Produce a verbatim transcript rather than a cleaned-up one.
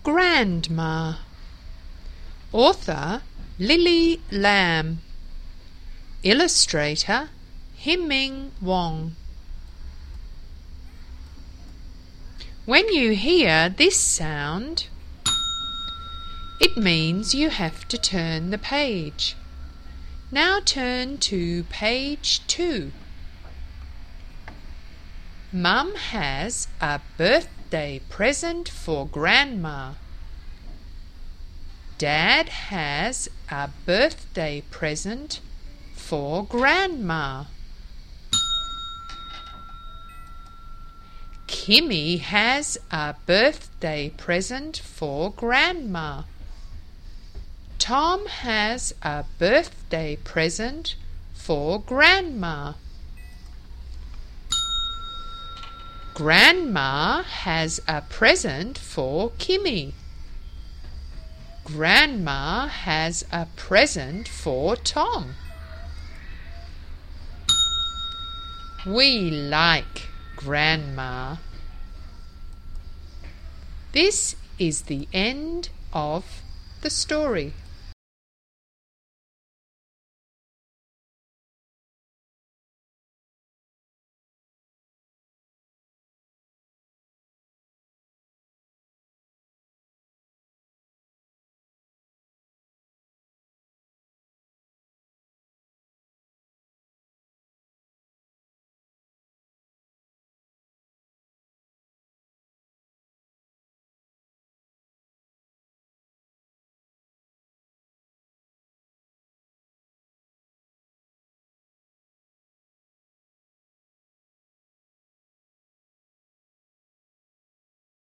Grandma. Author Lily Lamb. Illustrator Him-Ming Wong. When you hear this sound, it means you have to turn the page. Now turn to page two. Mum has a birthday present for Grandma. Dad has a birthday present for Grandma. Kimmy has a birthday present for Grandma. Tom has a birthday present for Grandma. Grandma has a present for Kimmy. Grandma has a present for Tom. We like Grandma. This is the end of the story.